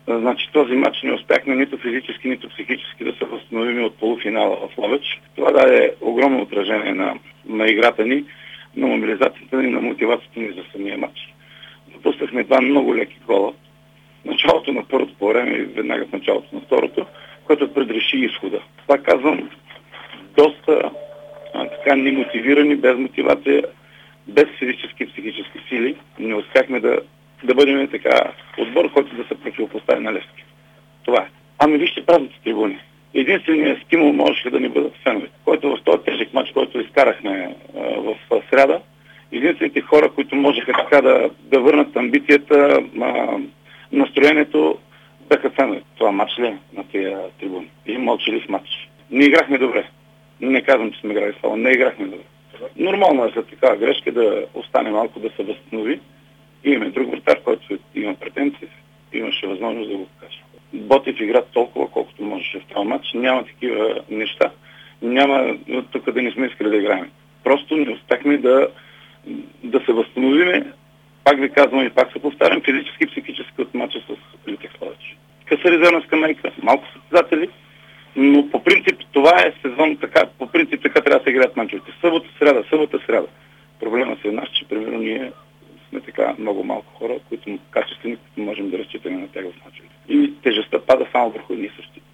Значи този матч не успяхме нито физически, нито психически да се възстановим от полуфинала в Ловеч. Това даде огромно отражение на играта ни, на мобилизацията ни, на мотивацията ни за самия матч. Допуснахме два много леки гола. Началото на първото по време и веднага в началото на второто, което предреши изхода. Това казвам, доста така немотивирани, без мотивация, без физически и психически сили. Не успяхме да бъдем така отбор, който да се противопостави на Левски. Това е. Ами вижте празните трибуни. Единственият стимул можеше да ни бъдат феновете, който в този тежък матч, който изкарахме в сряда, единствените хора, които можеха така да върнат амбицията, настроението, бяха феновете. Това матч ли е на тия трибуни? Един мълчалив матч. Не играхме добре. Не казвам, че сме играли слабо. Не играхме добре. Нормално е след такава грешка да остане малко, да се възстанови. Имаме друг вратар, който има претенции, имаше възможност да го покаже. Ботев игра толкова, колкото можеше в този матч. Няма такива неща. Няма тук да не сме искали да играем. Просто не успяхме да се възстановиме. Пак ви казвам и пак се повтарям, физически и психически от матча с Лютек Ловеч. Къса резервна скамейка, малко състезатели, но по принцип това е сезон така, по принцип така трябва да се играят мачовете. Събота, сряда. Проблемът е наш, че примерно ние сме така много малко хора, които качествени, които можем да разчитаме на тях в мачовете. И тежестта пада само върху едни същи.